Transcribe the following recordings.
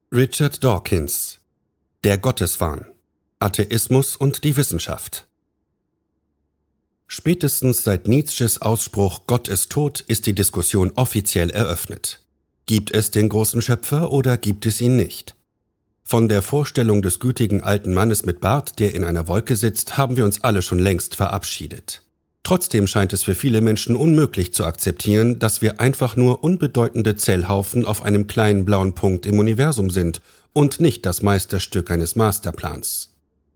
Richard Dawkins: Der Gotteswahn, Atheismus und die Wissenschaft. Spätestens seit Nietzsches Ausspruch „Gott ist tot“ ist die Diskussion offiziell eröffnet. Gibt es den großen Schöpfer oder gibt es ihn nicht? Von der Vorstellung des gütigen alten Mannes mit Bart, der in einer Wolke sitzt, haben wir uns alle schon längst verabschiedet. Trotzdem scheint es für viele Menschen unmöglich zu akzeptieren, dass wir einfach nur unbedeutende Zellhaufen auf einem kleinen blauen Punkt im Universum sind und nicht das Meisterstück eines Masterplans.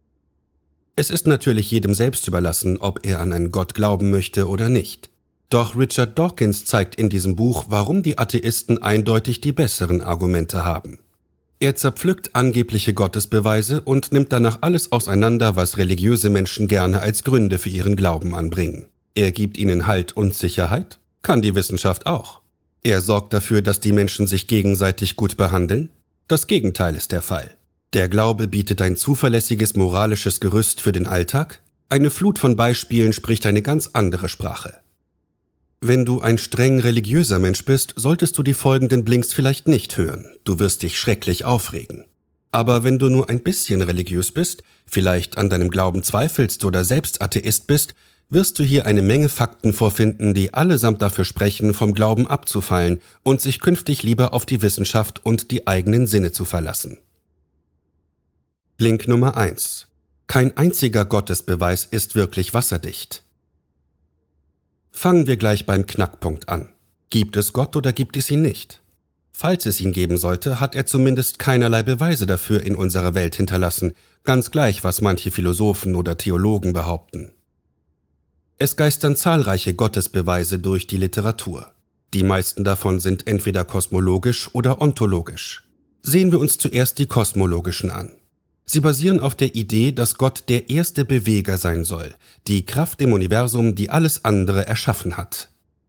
Es ist natürlich jedem selbst überlassen, ob er an einen Gott glauben möchte oder nicht. Doch Richard Dawkins zeigt in diesem Buch, warum die Atheisten eindeutig die besseren Argumente haben. Er zerpflückt angebliche Gottesbeweise und nimmt danach alles auseinander, was religiöse Menschen gerne als Gründe für ihren Glauben anbringen. Er gibt ihnen Halt und Sicherheit, kann die Wissenschaft auch. Er sorgt dafür, dass die Menschen sich gegenseitig gut behandeln. Das Gegenteil ist der Fall. Der Glaube bietet ein zuverlässiges moralisches Gerüst für den Alltag. Eine Flut von Beispielen spricht eine ganz andere Sprache. Wenn du ein streng religiöser Mensch bist, solltest du die folgenden Blinks vielleicht nicht hören. Du wirst dich schrecklich aufregen. Aber wenn du nur ein bisschen religiös bist, vielleicht an deinem Glauben zweifelst oder selbst Atheist bist, wirst du hier eine Menge Fakten vorfinden, die allesamt dafür sprechen, vom Glauben abzufallen und sich künftig lieber auf die Wissenschaft und die eigenen Sinne zu verlassen. Blink Nummer 1: Kein einziger Gottesbeweis ist wirklich wasserdicht. Fangen wir gleich beim Knackpunkt an. Gibt es Gott oder gibt es ihn nicht? Falls es ihn geben sollte, hat er zumindest keinerlei Beweise dafür in unserer Welt hinterlassen, ganz gleich, was manche Philosophen oder Theologen behaupten. Es geistern zahlreiche Gottesbeweise durch die Literatur. Die meisten davon sind entweder kosmologisch oder ontologisch. Sehen wir uns zuerst die kosmologischen an. Sie basieren auf der Idee, dass Gott der erste Beweger sein soll, die Kraft im Universum, die alles andere erschaffen hat.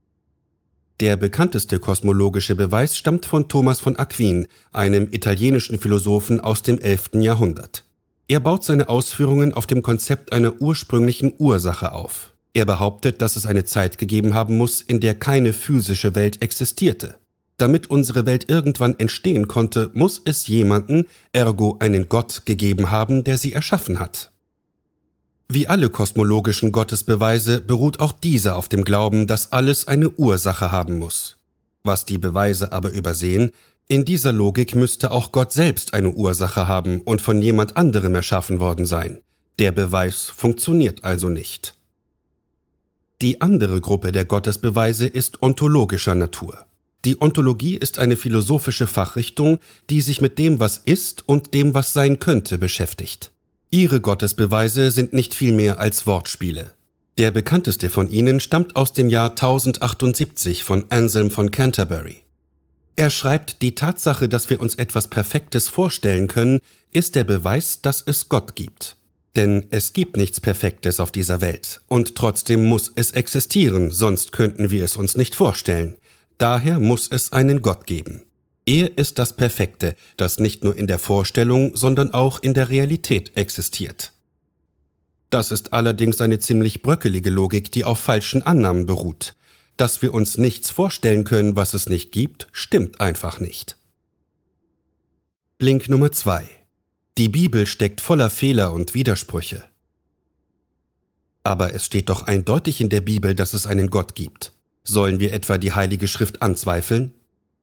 Der bekannteste kosmologische Beweis stammt von Thomas von Aquin, einem italienischen Philosophen aus dem 11. Jahrhundert. Er baut seine Ausführungen auf dem Konzept einer ursprünglichen Ursache auf. Er behauptet, dass es eine Zeit gegeben haben muss, in der keine physische Welt existierte. Damit unsere Welt irgendwann entstehen konnte, muss es jemanden, ergo einen Gott, gegeben haben, der sie erschaffen hat. Wie alle kosmologischen Gottesbeweise beruht auch dieser auf dem Glauben, dass alles eine Ursache haben muss. Was die Beweise aber übersehen: In dieser Logik müsste auch Gott selbst eine Ursache haben und von jemand anderem erschaffen worden sein. Der Beweis funktioniert also nicht. Die andere Gruppe der Gottesbeweise ist ontologischer Natur. Die Ontologie ist eine philosophische Fachrichtung, die sich mit dem, was ist und dem, was sein könnte, beschäftigt. Ihre Gottesbeweise sind nicht viel mehr als Wortspiele. Der bekannteste von ihnen stammt aus dem Jahr 1078 von Anselm von Canterbury. Er schreibt, die Tatsache, dass wir uns etwas Perfektes vorstellen können, ist der Beweis, dass es Gott gibt. Denn es gibt nichts Perfektes auf dieser Welt, und trotzdem muss es existieren, sonst könnten wir es uns nicht vorstellen. Daher muss es einen Gott geben. Er ist das Perfekte, das nicht nur in der Vorstellung, sondern auch in der Realität existiert. Das ist allerdings eine ziemlich bröckelige Logik, die auf falschen Annahmen beruht. Dass wir uns nichts vorstellen können, was es nicht gibt, stimmt einfach nicht. Blink Nummer 2: Die Bibel steckt voller Fehler und Widersprüche. Aber es steht doch eindeutig in der Bibel, dass es einen Gott gibt. Sollen wir etwa die Heilige Schrift anzweifeln?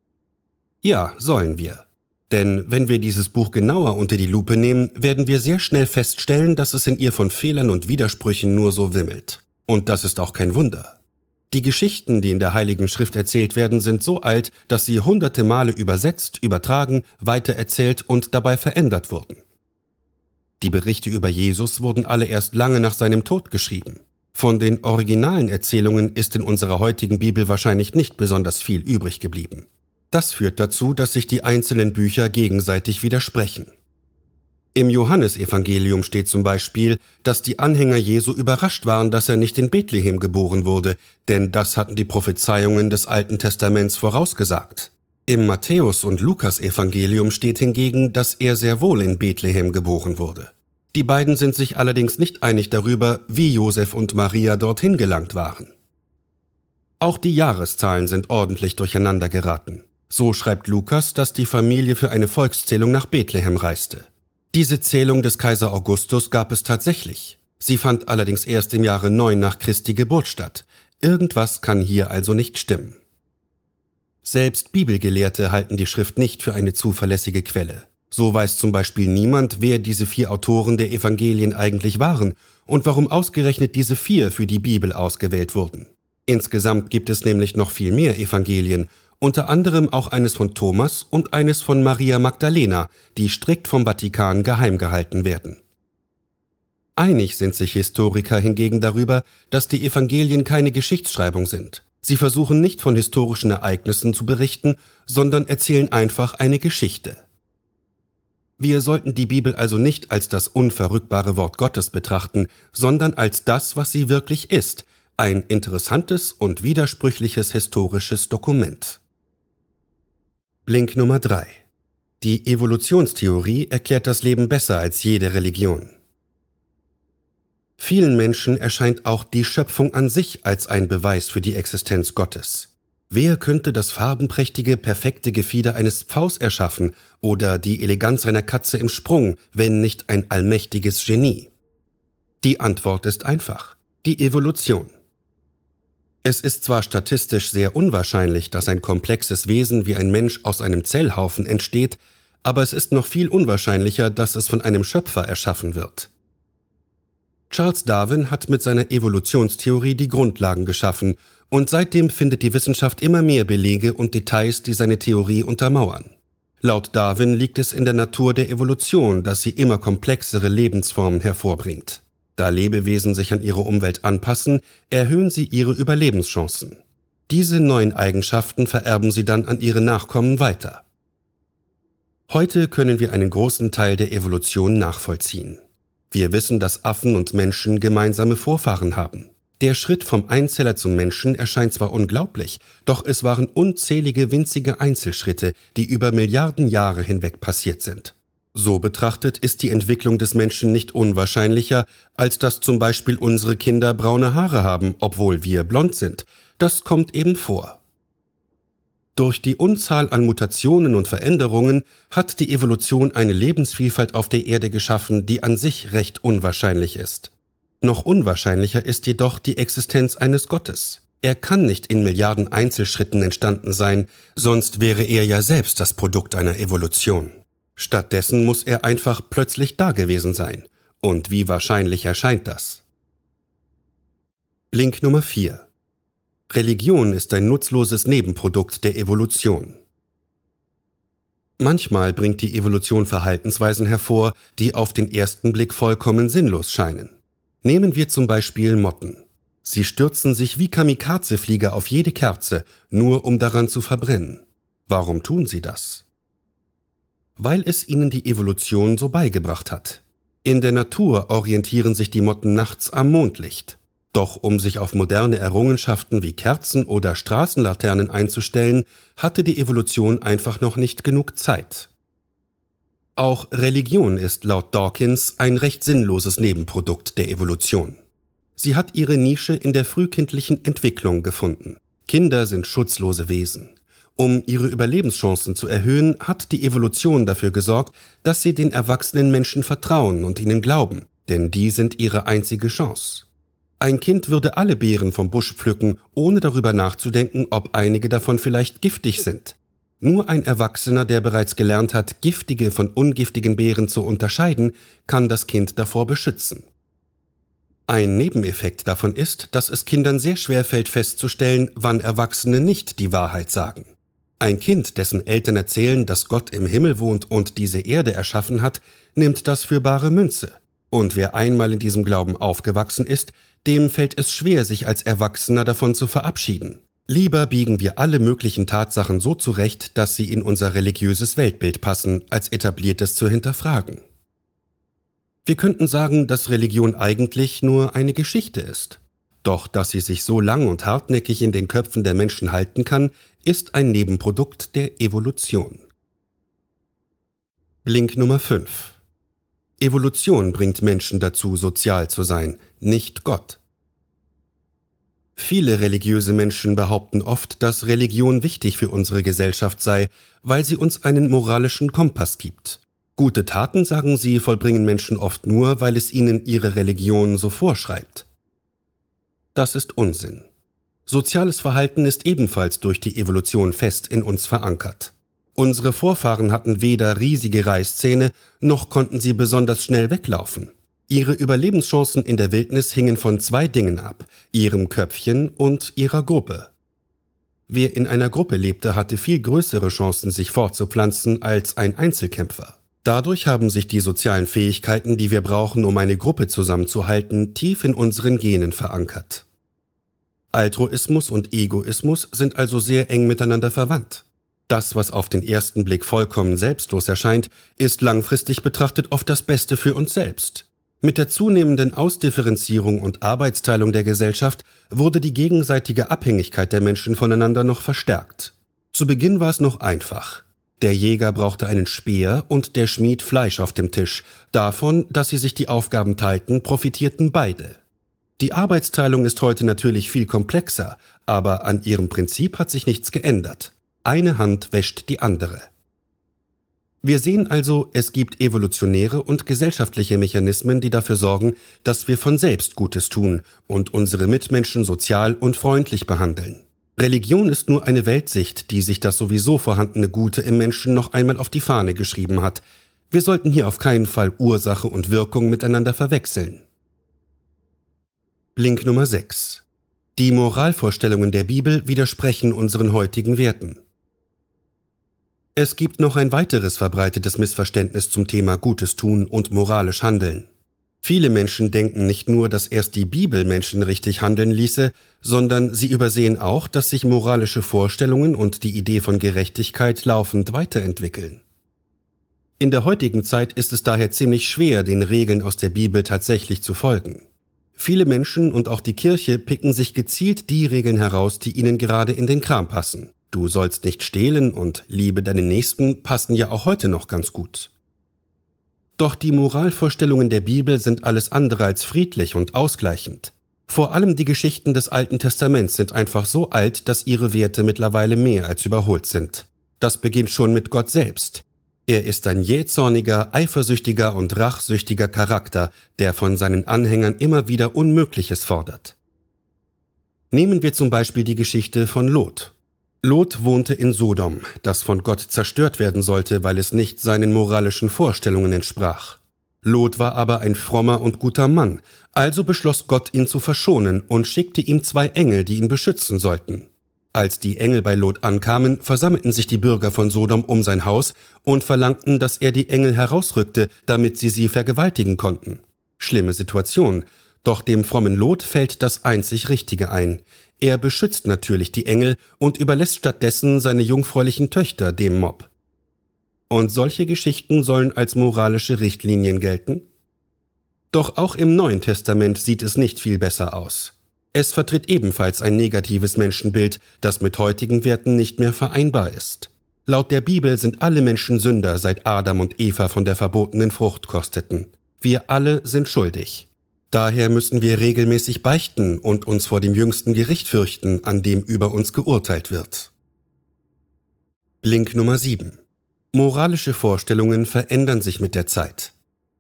Ja, sollen wir. Denn wenn wir dieses Buch genauer unter die Lupe nehmen, werden wir sehr schnell feststellen, dass es in ihr von Fehlern und Widersprüchen nur so wimmelt. Und das ist auch kein Wunder. Die Geschichten, die in der Heiligen Schrift erzählt werden, sind so alt, dass sie hunderte Male übersetzt, übertragen, weitererzählt und dabei verändert wurden. Die Berichte über Jesus wurden alle erst lange nach seinem Tod geschrieben. Von den originalen Erzählungen ist in unserer heutigen Bibel wahrscheinlich nicht besonders viel übrig geblieben. Das führt dazu, dass sich die einzelnen Bücher gegenseitig widersprechen. Im Johannesevangelium steht zum Beispiel, dass die Anhänger Jesu überrascht waren, dass er nicht in Bethlehem geboren wurde, denn das hatten die Prophezeiungen des Alten Testaments vorausgesagt. Im Matthäus- und Lukas-Evangelium steht hingegen, dass er sehr wohl in Bethlehem geboren wurde. Die beiden sind sich allerdings nicht einig darüber, wie Josef und Maria dorthin gelangt waren. Auch die Jahreszahlen sind ordentlich durcheinander geraten. So schreibt Lukas, dass die Familie für eine Volkszählung nach Bethlehem reiste. Diese Zählung des Kaiser Augustus gab es tatsächlich. Sie fand allerdings erst im Jahre 9 nach Christi Geburt statt. Irgendwas kann hier also nicht stimmen. Selbst Bibelgelehrte halten die Schrift nicht für eine zuverlässige Quelle. So weiß zum Beispiel niemand, wer diese 4 Autoren der Evangelien eigentlich waren und warum ausgerechnet diese 4 für die Bibel ausgewählt wurden. Insgesamt gibt es nämlich noch viel mehr Evangelien, unter anderem auch eines von Thomas und eines von Maria Magdalena, die strikt vom Vatikan geheim gehalten werden. Einig sind sich Historiker hingegen darüber, dass die Evangelien keine Geschichtsschreibung sind. Sie versuchen nicht von historischen Ereignissen zu berichten, sondern erzählen einfach eine Geschichte. Wir sollten die Bibel also nicht als das unverrückbare Wort Gottes betrachten, sondern als das, was sie wirklich ist, ein interessantes und widersprüchliches historisches Dokument. Blink Nummer 3. Die Evolutionstheorie erklärt das Leben besser als jede Religion. Vielen Menschen erscheint auch die Schöpfung an sich als ein Beweis für die Existenz Gottes. Wer könnte das farbenprächtige, perfekte Gefieder eines Pfaus erschaffen oder die Eleganz einer Katze im Sprung, wenn nicht ein allmächtiges Genie? Die Antwort ist einfach: die Evolution. Es ist zwar statistisch sehr unwahrscheinlich, dass ein komplexes Wesen wie ein Mensch aus einem Zellhaufen entsteht, aber es ist noch viel unwahrscheinlicher, dass es von einem Schöpfer erschaffen wird. Charles Darwin hat mit seiner Evolutionstheorie die Grundlagen geschaffen und seitdem findet die Wissenschaft immer mehr Belege und Details, die seine Theorie untermauern. Laut Darwin liegt es in der Natur der Evolution, dass sie immer komplexere Lebensformen hervorbringt. Da Lebewesen sich an ihre Umwelt anpassen, erhöhen sie ihre Überlebenschancen. Diese neuen Eigenschaften vererben sie dann an ihre Nachkommen weiter. Heute können wir einen großen Teil der Evolution nachvollziehen. Wir wissen, dass Affen und Menschen gemeinsame Vorfahren haben. Der Schritt vom Einzeller zum Menschen erscheint zwar unglaublich, doch es waren unzählige winzige Einzelschritte, die über Milliarden Jahre hinweg passiert sind. So betrachtet ist die Entwicklung des Menschen nicht unwahrscheinlicher, als dass zum Beispiel unsere Kinder braune Haare haben, obwohl wir blond sind. Das kommt eben vor. Durch die Unzahl an Mutationen und Veränderungen hat die Evolution eine Lebensvielfalt auf der Erde geschaffen, die an sich recht unwahrscheinlich ist. Noch unwahrscheinlicher ist jedoch die Existenz eines Gottes. Er kann nicht in Milliarden Einzelschritten entstanden sein, sonst wäre er ja selbst das Produkt einer Evolution. Stattdessen muss er einfach plötzlich dagewesen sein. Und wie wahrscheinlich erscheint das? Blink Nummer 4. Religion ist ein nutzloses Nebenprodukt der Evolution. Manchmal bringt die Evolution Verhaltensweisen hervor, die auf den ersten Blick vollkommen sinnlos scheinen. Nehmen wir zum Beispiel Motten. Sie stürzen sich wie Kamikaze-Flieger auf jede Kerze, nur um daran zu verbrennen. Warum tun sie das? Weil es ihnen die Evolution so beigebracht hat. In der Natur orientieren sich die Motten nachts am Mondlicht. Doch um sich auf moderne Errungenschaften wie Kerzen oder Straßenlaternen einzustellen, hatte die Evolution einfach noch nicht genug Zeit. Auch Religion ist laut Dawkins ein recht sinnloses Nebenprodukt der Evolution. Sie hat ihre Nische in der frühkindlichen Entwicklung gefunden. Kinder sind schutzlose Wesen. Um ihre Überlebenschancen zu erhöhen, hat die Evolution dafür gesorgt, dass sie den erwachsenen Menschen vertrauen und ihnen glauben, denn die sind ihre einzige Chance. Ein Kind würde alle Beeren vom Busch pflücken, ohne darüber nachzudenken, ob einige davon vielleicht giftig sind. Nur ein Erwachsener, der bereits gelernt hat, giftige von ungiftigen Beeren zu unterscheiden, kann das Kind davor beschützen. Ein Nebeneffekt davon ist, dass es Kindern sehr schwer fällt festzustellen, wann Erwachsene nicht die Wahrheit sagen. Ein Kind, dessen Eltern erzählen, dass Gott im Himmel wohnt und diese Erde erschaffen hat, nimmt das für bare Münze. Und wer einmal in diesem Glauben aufgewachsen ist, dem fällt es schwer, sich als Erwachsener davon zu verabschieden. Lieber biegen wir alle möglichen Tatsachen so zurecht, dass sie in unser religiöses Weltbild passen, als Etabliertes zu hinterfragen. Wir könnten sagen, dass Religion eigentlich nur eine Geschichte ist. Doch dass sie sich so lang und hartnäckig in den Köpfen der Menschen halten kann, ist ein Nebenprodukt der Evolution. Blink Nummer 5. Evolution bringt Menschen dazu, sozial zu sein, nicht Gott. Viele religiöse Menschen behaupten oft, dass Religion wichtig für unsere Gesellschaft sei, weil sie uns einen moralischen Kompass gibt. Gute Taten, sagen sie, vollbringen Menschen oft nur, weil es ihnen ihre Religion so vorschreibt. Das ist Unsinn. Soziales Verhalten ist ebenfalls durch die Evolution fest in uns verankert. Unsere Vorfahren hatten weder riesige Reißzähne, noch konnten sie besonders schnell weglaufen. Ihre Überlebenschancen in der Wildnis hingen von zwei Dingen ab: ihrem Köpfchen und ihrer Gruppe. Wer in einer Gruppe lebte, hatte viel größere Chancen, sich fortzupflanzen, als ein Einzelkämpfer. Dadurch haben sich die sozialen Fähigkeiten, die wir brauchen, um eine Gruppe zusammenzuhalten, tief in unseren Genen verankert. Altruismus und Egoismus sind also sehr eng miteinander verwandt. Das, was auf den ersten Blick vollkommen selbstlos erscheint, ist langfristig betrachtet oft das Beste für uns selbst. Mit der zunehmenden Ausdifferenzierung und Arbeitsteilung der Gesellschaft wurde die gegenseitige Abhängigkeit der Menschen voneinander noch verstärkt. Zu Beginn war es noch einfach. Der Jäger brauchte einen Speer und der Schmied Fleisch auf dem Tisch. Davon, dass sie sich die Aufgaben teilten, profitierten beide. Die Arbeitsteilung ist heute natürlich viel komplexer, aber an ihrem Prinzip hat sich nichts geändert. Eine Hand wäscht die andere. Wir sehen also, es gibt evolutionäre und gesellschaftliche Mechanismen, die dafür sorgen, dass wir von selbst Gutes tun und unsere Mitmenschen sozial und freundlich behandeln. Religion ist nur eine Weltsicht, die sich das sowieso vorhandene Gute im Menschen noch einmal auf die Fahne geschrieben hat. Wir sollten hier auf keinen Fall Ursache und Wirkung miteinander verwechseln. Link Nummer 6. Die Moralvorstellungen der Bibel widersprechen unseren heutigen Werten. Es gibt noch ein weiteres verbreitetes Missverständnis zum Thema Gutes tun und moralisch handeln. Viele Menschen denken nicht nur, dass erst die Bibel Menschen richtig handeln ließe, sondern sie übersehen auch, dass sich moralische Vorstellungen und die Idee von Gerechtigkeit laufend weiterentwickeln. In der heutigen Zeit ist es daher ziemlich schwer, den Regeln aus der Bibel tatsächlich zu folgen. Viele Menschen und auch die Kirche picken sich gezielt die Regeln heraus, die ihnen gerade in den Kram passen. Du sollst nicht stehlen und liebe deinen Nächsten passen ja auch heute noch ganz gut. Doch die Moralvorstellungen der Bibel sind alles andere als friedlich und ausgleichend. Vor allem die Geschichten des Alten Testaments sind einfach so alt, dass ihre Werte mittlerweile mehr als überholt sind. Das beginnt schon mit Gott selbst. Er ist ein jähzorniger, eifersüchtiger und rachsüchtiger Charakter, der von seinen Anhängern immer wieder Unmögliches fordert. Nehmen wir zum Beispiel die Geschichte von Lot. Lot wohnte in Sodom, das von Gott zerstört werden sollte, weil es nicht seinen moralischen Vorstellungen entsprach. Lot war aber ein frommer und guter Mann, also beschloss Gott, ihn zu verschonen und schickte ihm 2 Engel, die ihn beschützen sollten. Als die Engel bei Lot ankamen, versammelten sich die Bürger von Sodom um sein Haus und verlangten, dass er die Engel herausrückte, damit sie vergewaltigen konnten. Schlimme Situation, doch dem frommen Lot fällt das einzig Richtige ein. Er beschützt natürlich die Engel und überlässt stattdessen seine jungfräulichen Töchter dem Mob. Und solche Geschichten sollen als moralische Richtlinien gelten? Doch auch im Neuen Testament sieht es nicht viel besser aus. Es vertritt ebenfalls ein negatives Menschenbild, das mit heutigen Werten nicht mehr vereinbar ist. Laut der Bibel sind alle Menschen Sünder, seit Adam und Eva von der verbotenen Frucht kosteten. Wir alle sind schuldig. Daher müssen wir regelmäßig beichten und uns vor dem jüngsten Gericht fürchten, an dem über uns geurteilt wird. Link Nummer 7. Moralische Vorstellungen verändern sich mit der Zeit.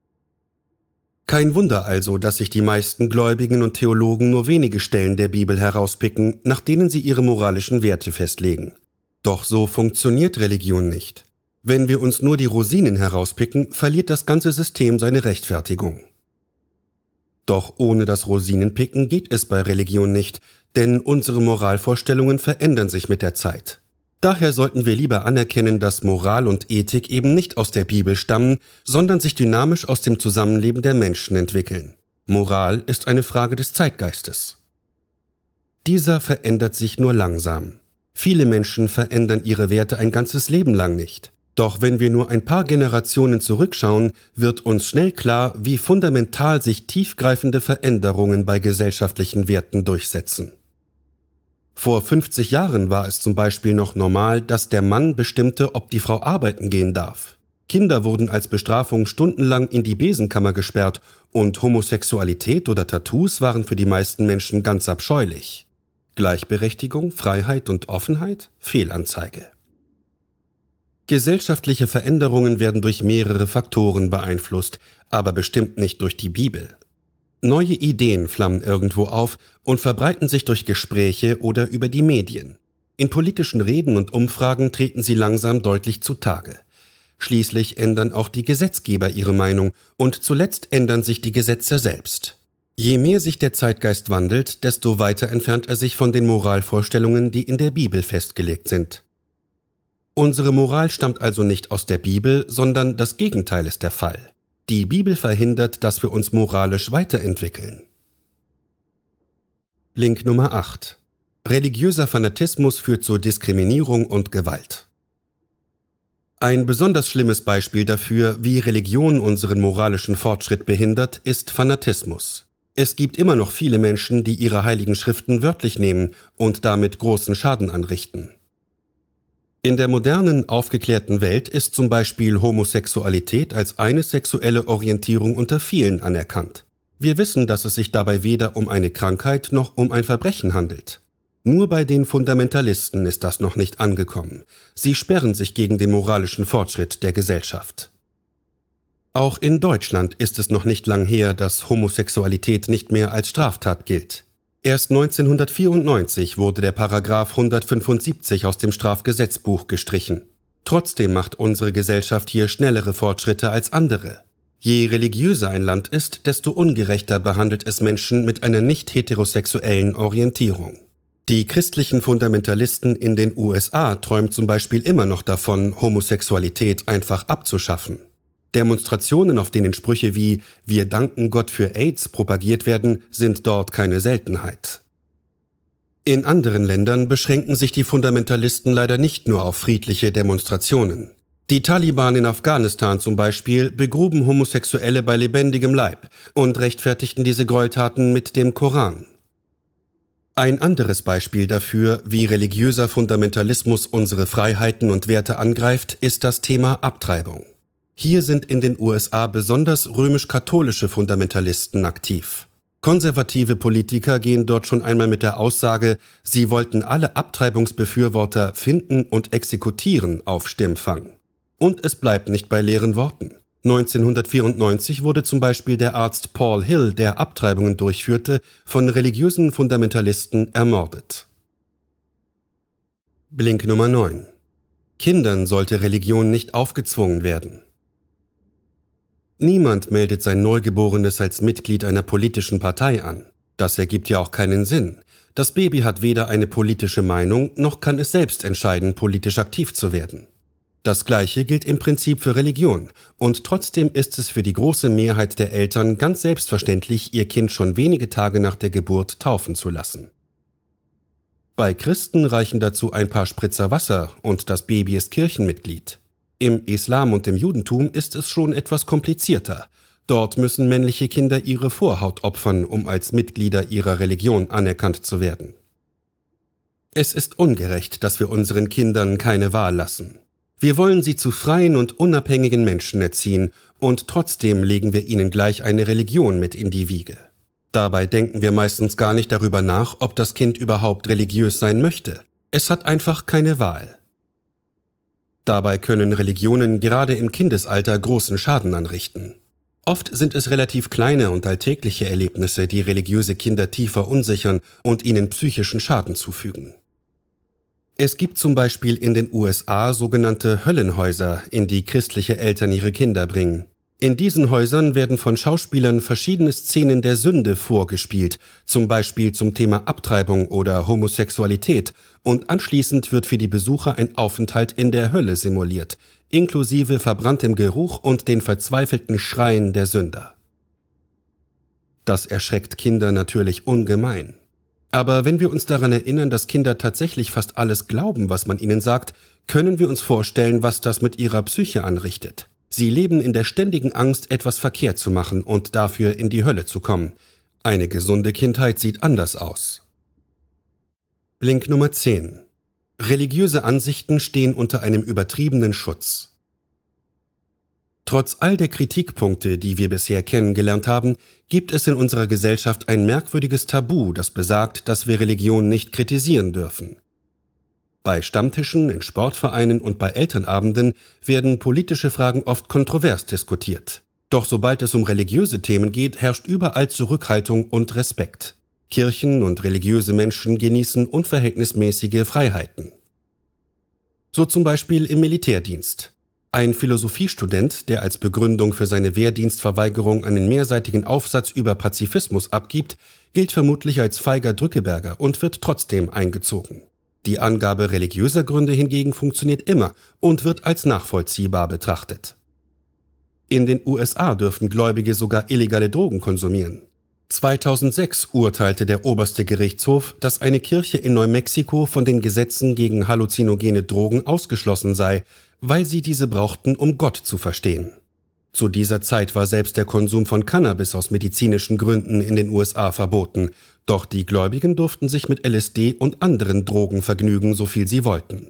Kein Wunder also, dass sich die meisten Gläubigen und Theologen nur wenige Stellen der Bibel herauspicken, nach denen sie ihre moralischen Werte festlegen. Doch so funktioniert Religion nicht. Wenn wir uns nur die Rosinen herauspicken, verliert das ganze System seine Rechtfertigung. Doch ohne das Rosinenpicken geht es bei Religion nicht, denn unsere Moralvorstellungen verändern sich mit der Zeit. Daher sollten wir lieber anerkennen, dass Moral und Ethik eben nicht aus der Bibel stammen, sondern sich dynamisch aus dem Zusammenleben der Menschen entwickeln. Moral ist eine Frage des Zeitgeistes. Dieser verändert sich nur langsam. Viele Menschen verändern ihre Werte ein ganzes Leben lang nicht. Doch wenn wir nur ein paar Generationen zurückschauen, wird uns schnell klar, wie fundamental sich tiefgreifende Veränderungen bei gesellschaftlichen Werten durchsetzen. Vor 50 Jahren war es zum Beispiel noch normal, dass der Mann bestimmte, ob die Frau arbeiten gehen darf. Kinder wurden als Bestrafung stundenlang in die Besenkammer gesperrt und Homosexualität oder Tattoos waren für die meisten Menschen ganz abscheulich. Gleichberechtigung, Freiheit und Offenheit? Fehlanzeige. Gesellschaftliche Veränderungen werden durch mehrere Faktoren beeinflusst, aber bestimmt nicht durch die Bibel. Neue Ideen flammen irgendwo auf und verbreiten sich durch Gespräche oder über die Medien. In politischen Reden und Umfragen treten sie langsam deutlich zutage. Schließlich ändern auch die Gesetzgeber ihre Meinung und zuletzt ändern sich die Gesetze selbst. Je mehr sich der Zeitgeist wandelt, desto weiter entfernt er sich von den Moralvorstellungen, die in der Bibel festgelegt sind. Unsere Moral stammt also nicht aus der Bibel, sondern das Gegenteil ist der Fall. Die Bibel verhindert, dass wir uns moralisch weiterentwickeln. Link Nummer 8. Religiöser Fanatismus führt zu Diskriminierung und Gewalt. Ein besonders schlimmes Beispiel dafür, wie Religion unseren moralischen Fortschritt behindert, ist Fanatismus. Es gibt immer noch viele Menschen, die ihre heiligen Schriften wörtlich nehmen und damit großen Schaden anrichten. In der modernen, aufgeklärten Welt ist zum Beispiel Homosexualität als eine sexuelle Orientierung unter vielen anerkannt. Wir wissen, dass es sich dabei weder um eine Krankheit noch um ein Verbrechen handelt. Nur bei den Fundamentalisten ist das noch nicht angekommen. Sie sperren sich gegen den moralischen Fortschritt der Gesellschaft. Auch in Deutschland ist es noch nicht lang her, dass Homosexualität nicht mehr als Straftat gilt. Erst 1994 wurde der Paragraph 175 aus dem Strafgesetzbuch gestrichen. Trotzdem macht unsere Gesellschaft hier schnellere Fortschritte als andere. Je religiöser ein Land ist, desto ungerechter behandelt es Menschen mit einer nicht heterosexuellen Orientierung. Die christlichen Fundamentalisten in den USA träumen zum Beispiel immer noch davon, Homosexualität einfach abzuschaffen. Demonstrationen, auf denen Sprüche wie „Wir danken Gott für AIDS" propagiert werden, sind dort keine Seltenheit. In anderen Ländern beschränken sich die Fundamentalisten leider nicht nur auf friedliche Demonstrationen. Die Taliban in Afghanistan zum Beispiel begruben Homosexuelle bei lebendigem Leib und rechtfertigten diese Gräueltaten mit dem Koran. Ein anderes Beispiel dafür, wie religiöser Fundamentalismus unsere Freiheiten und Werte angreift, ist das Thema Abtreibung. Hier sind in den USA besonders römisch-katholische Fundamentalisten aktiv. Konservative Politiker gehen dort schon einmal mit der Aussage, sie wollten alle Abtreibungsbefürworter finden und exekutieren, auf Stimmfang. Und es bleibt nicht bei leeren Worten. 1994 wurde zum Beispiel der Arzt Paul Hill, der Abtreibungen durchführte, von religiösen Fundamentalisten ermordet. Blink Nummer 9. Kindern sollte Religion nicht aufgezwungen werden. Niemand meldet sein Neugeborenes als Mitglied einer politischen Partei an. Das ergibt ja auch keinen Sinn. Das Baby hat weder eine politische Meinung, noch kann es selbst entscheiden, politisch aktiv zu werden. Das Gleiche gilt im Prinzip für Religion, und trotzdem ist es für die große Mehrheit der Eltern ganz selbstverständlich, ihr Kind schon wenige Tage nach der Geburt taufen zu lassen. Bei Christen reichen dazu ein paar Spritzer Wasser und das Baby ist Kirchenmitglied. Im Islam und im Judentum ist es schon etwas komplizierter. Dort müssen männliche Kinder ihre Vorhaut opfern, um als Mitglieder ihrer Religion anerkannt zu werden. Es ist ungerecht, dass wir unseren Kindern keine Wahl lassen. Wir wollen sie zu freien und unabhängigen Menschen erziehen, und trotzdem legen wir ihnen gleich eine Religion mit in die Wiege. Dabei denken wir meistens gar nicht darüber nach, ob das Kind überhaupt religiös sein möchte. Es hat einfach keine Wahl. Dabei können Religionen gerade im Kindesalter großen Schaden anrichten. Oft sind es relativ kleine und alltägliche Erlebnisse, die religiöse Kinder tief verunsichern und ihnen psychischen Schaden zufügen. Es gibt zum Beispiel in den USA sogenannte Höllenhäuser, in die christliche Eltern ihre Kinder bringen. In diesen Häusern werden von Schauspielern verschiedene Szenen der Sünde vorgespielt, zum Beispiel zum Thema Abtreibung oder Homosexualität, und anschließend wird für die Besucher ein Aufenthalt in der Hölle simuliert, inklusive verbranntem Geruch und den verzweifelten Schreien der Sünder. Das erschreckt Kinder natürlich ungemein. Aber wenn wir uns daran erinnern, dass Kinder tatsächlich fast alles glauben, was man ihnen sagt, können wir uns vorstellen, was das mit ihrer Psyche anrichtet. Sie leben in der ständigen Angst, etwas verkehrt zu machen und dafür in die Hölle zu kommen. Eine gesunde Kindheit sieht anders aus. Blink Nummer 10. Religiöse Ansichten stehen unter einem übertriebenen Schutz. Trotz all der Kritikpunkte, die wir bisher kennengelernt haben, gibt es in unserer Gesellschaft ein merkwürdiges Tabu, das besagt, dass wir Religion nicht kritisieren dürfen. Bei Stammtischen, in Sportvereinen und bei Elternabenden werden politische Fragen oft kontrovers diskutiert. Doch sobald es um religiöse Themen geht, herrscht überall Zurückhaltung und Respekt. Kirchen und religiöse Menschen genießen unverhältnismäßige Freiheiten. So zum Beispiel im Militärdienst. Ein Philosophiestudent, der als Begründung für seine Wehrdienstverweigerung einen mehrseitigen Aufsatz über Pazifismus abgibt, gilt vermutlich als feiger Drückeberger und wird trotzdem eingezogen. Die Angabe religiöser Gründe hingegen funktioniert immer und wird als nachvollziehbar betrachtet. In den USA dürfen Gläubige sogar illegale Drogen konsumieren. 2006 urteilte der oberste Gerichtshof, dass eine Kirche in Neumexiko von den Gesetzen gegen halluzinogene Drogen ausgeschlossen sei, weil sie diese brauchten, um Gott zu verstehen. Zu dieser Zeit war selbst der Konsum von Cannabis aus medizinischen Gründen in den USA verboten, doch die Gläubigen durften sich mit LSD und anderen Drogen vergnügen, so viel sie wollten.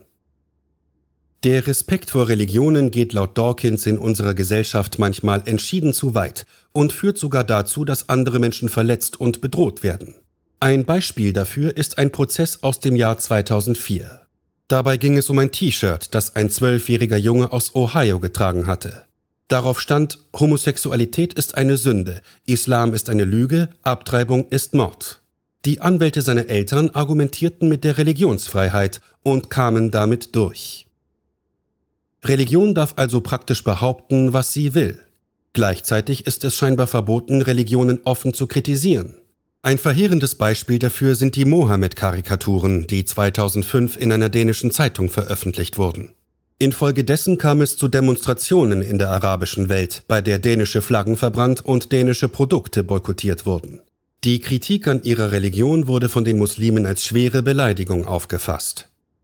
Der Respekt vor Religionen geht laut Dawkins in unserer Gesellschaft manchmal entschieden zu weit und führt sogar dazu, dass andere Menschen verletzt und bedroht werden. Ein Beispiel dafür ist ein Prozess aus dem Jahr 2004. Dabei ging es um ein T-Shirt, das ein 12-jähriger Junge aus Ohio getragen hatte. Darauf stand: Homosexualität ist eine Sünde, Islam ist eine Lüge, Abtreibung ist Mord. Die Anwälte seiner Eltern argumentierten mit der Religionsfreiheit und kamen damit durch. Religion darf also praktisch behaupten, was sie will. Gleichzeitig ist es scheinbar verboten, Religionen offen zu kritisieren. Ein verheerendes Beispiel dafür sind die Mohammed-Karikaturen, die 2005 in einer dänischen Zeitung veröffentlicht wurden. Infolgedessen kam es zu Demonstrationen in der arabischen Welt, bei der dänische Flaggen verbrannt und dänische Produkte boykottiert wurden. Die Kritik an ihrer Religion wurde von den Muslimen als schwere Beleidigung aufgefasst.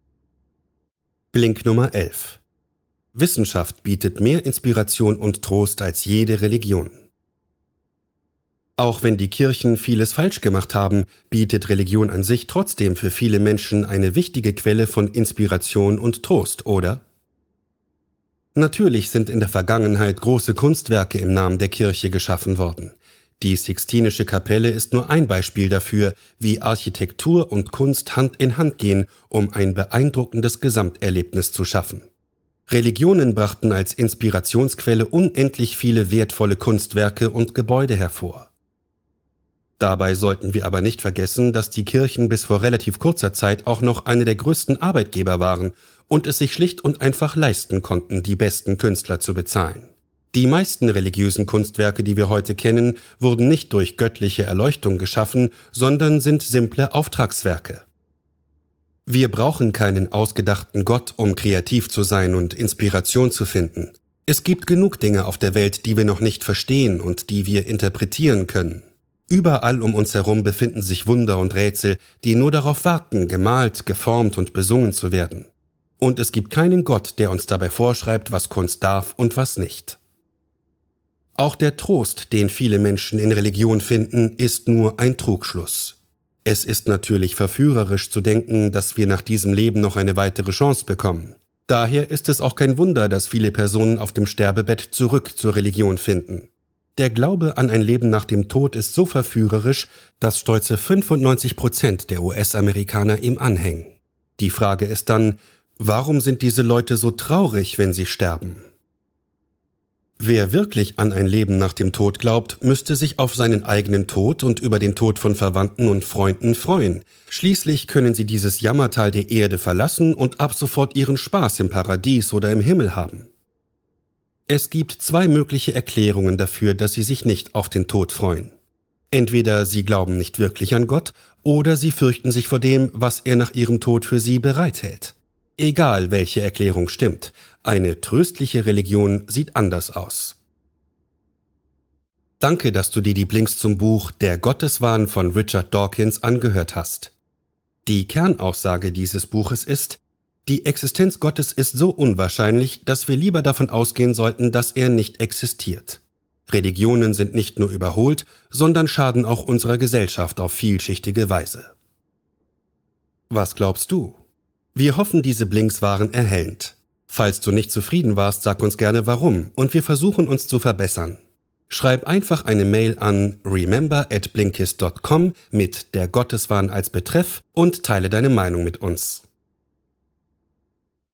Blink Nummer 11. Wissenschaft bietet mehr Inspiration und Trost als jede Religion. Auch wenn die Kirchen vieles falsch gemacht haben, bietet Religion an sich trotzdem für viele Menschen eine wichtige Quelle von Inspiration und Trost, oder? Natürlich sind in der Vergangenheit große Kunstwerke im Namen der Kirche geschaffen worden. Die Sixtinische Kapelle ist nur ein Beispiel dafür, wie Architektur und Kunst Hand in Hand gehen, um ein beeindruckendes Gesamterlebnis zu schaffen. Religionen brachten als Inspirationsquelle unendlich viele wertvolle Kunstwerke und Gebäude hervor. Dabei sollten wir aber nicht vergessen, dass die Kirchen bis vor relativ kurzer Zeit auch noch eine der größten Arbeitgeber waren und es sich schlicht und einfach leisten konnten, die besten Künstler zu bezahlen. Die meisten religiösen Kunstwerke, die wir heute kennen, wurden nicht durch göttliche Erleuchtung geschaffen, sondern sind simple Auftragswerke. Wir brauchen keinen ausgedachten Gott, um kreativ zu sein und Inspiration zu finden. Es gibt genug Dinge auf der Welt, die wir noch nicht verstehen und die wir interpretieren können. Überall um uns herum befinden sich Wunder und Rätsel, die nur darauf warten, gemalt, geformt und besungen zu werden. Und es gibt keinen Gott, der uns dabei vorschreibt, was Kunst darf und was nicht. Auch der Trost, den viele Menschen in Religion finden, ist nur ein Trugschluss. Es ist natürlich verführerisch zu denken, dass wir nach diesem Leben noch eine weitere Chance bekommen. Daher ist es auch kein Wunder, dass viele Personen auf dem Sterbebett zurück zur Religion finden. Der Glaube an ein Leben nach dem Tod ist so verführerisch, dass stolze 95% der US-Amerikaner ihm anhängen. Die Frage ist dann: Warum sind diese Leute so traurig, wenn sie sterben? Wer wirklich an ein Leben nach dem Tod glaubt, müsste sich auf seinen eigenen Tod und über den Tod von Verwandten und Freunden freuen. Schließlich können sie dieses Jammertal der Erde verlassen und ab sofort ihren Spaß im Paradies oder im Himmel haben. Es gibt zwei mögliche Erklärungen dafür, dass sie sich nicht auf den Tod freuen. Entweder sie glauben nicht wirklich an Gott, oder sie fürchten sich vor dem, was er nach ihrem Tod für sie bereithält. Egal, welche Erklärung stimmt, eine tröstliche Religion sieht anders aus. Danke, dass du dir die Blinks zum Buch Der Gotteswahn von Richard Dawkins angehört hast. Die Kernaussage dieses Buches ist: Die Existenz Gottes ist so unwahrscheinlich, dass wir lieber davon ausgehen sollten, dass er nicht existiert. Religionen sind nicht nur überholt, sondern schaden auch unserer Gesellschaft auf vielschichtige Weise. Was glaubst du? Wir hoffen, diese Blinks waren erhellend. Falls du nicht zufrieden warst, sag uns gerne warum und wir versuchen uns zu verbessern. Schreib einfach eine Mail an remember@blinkist.com mit der Gotteswahn als Betreff und teile deine Meinung mit uns.